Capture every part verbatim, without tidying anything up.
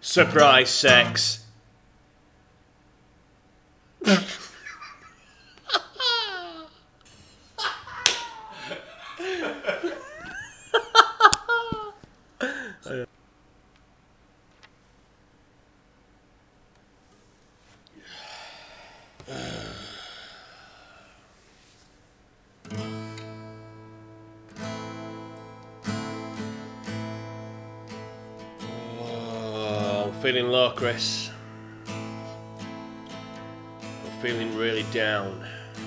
Surprise sex. Oh, I'm feeling low, Chris. I'm feeling really down.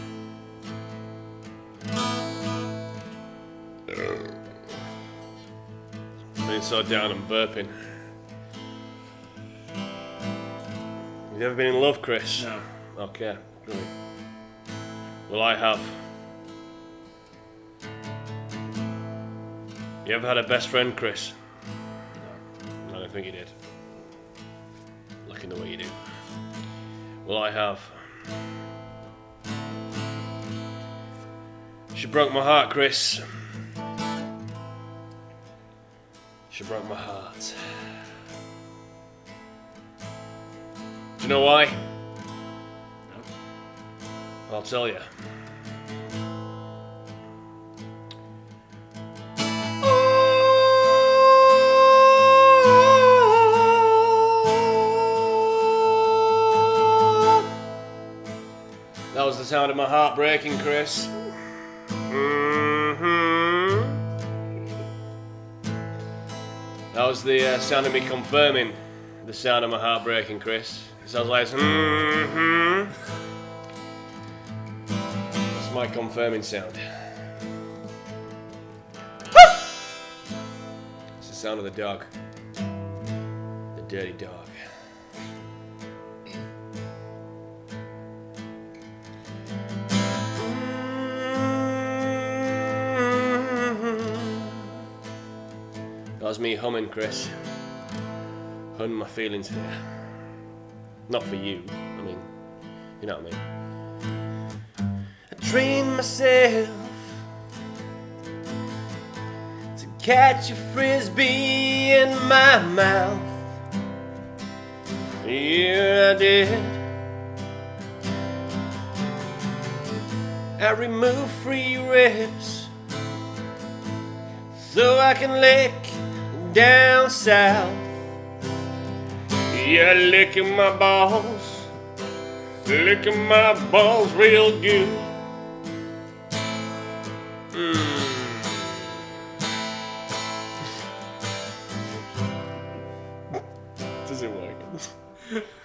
Feeling so down I'm burping. You've never been in love, Chris? No. Okay, good. Well, I have. You ever had a best friend, Chris? No. I don't think you did. Looking the way you do. Well, I have. She broke my heart, Chris. She broke my heart. Do you know why? No. I'll tell you. That was the sound of my heart breaking, Chris. Mm-hmm. That was the uh, sound of me confirming the sound of my heart breaking, Chris. It sounds like it's mm-hmm. That's my confirming sound. It's the sound of the dog. The dirty dog. That was me humming, Chris. Humming my feelings for you. Not for you, I mean, you know what I mean. I trained myself to catch a frisbee in my mouth. Yeah, I did. I removed free ribs so I can lick down south. Yeah, licking my balls, licking my balls real good. Mm. Does it work?